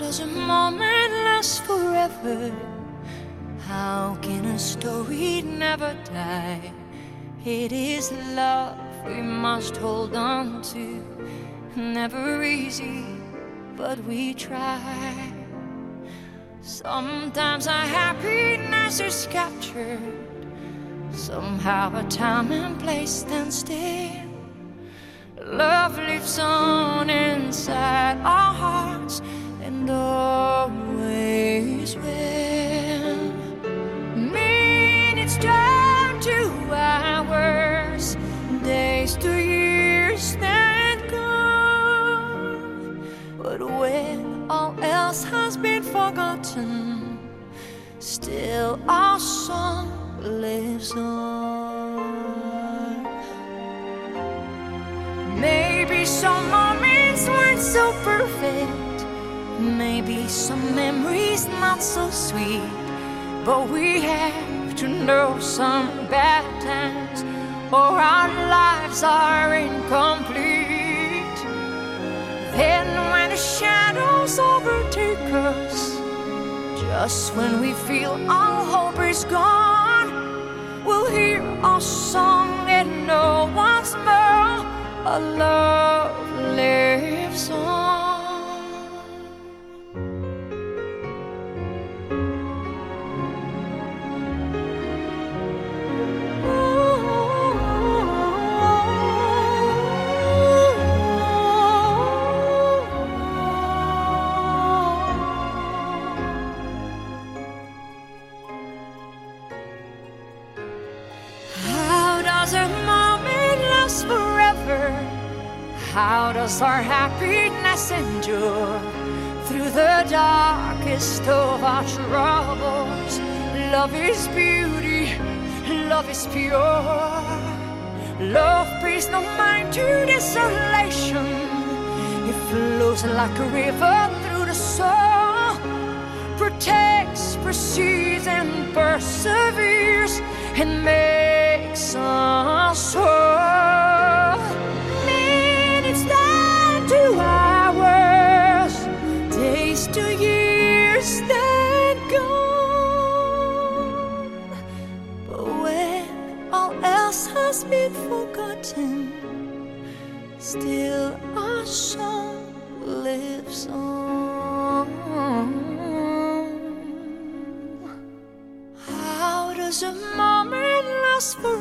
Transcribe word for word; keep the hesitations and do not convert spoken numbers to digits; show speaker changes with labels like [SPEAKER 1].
[SPEAKER 1] does a moment last forever? How can a story never die? It is love we must hold on to. Never easy, but we try. Sometimes our happiness is captured. Somehow a time and place stand still. Love lives on inside our hearts and always will. Minutes turn to hours, days to years then gone. But when all else has been forgotten, still our song lives on. Maybe some moments weren't so perfect, maybe some memories not so sweet, but we have to know some bad times or our lives are incomplete. Then when the shadows overtake us, just when we feel all hope is gone, we'll hear our song and know once more our love lives on. How does our happiness endure through the darkest of our troubles? Love is beauty, love is pure. Love pays no mind to desolation. It flows like a river through the soul, protects, precedes, and perseveres, and makes us whole. It's down to hours, days to years then gone. But when all else has been forgotten, still our song lives on. How does a moment last forever?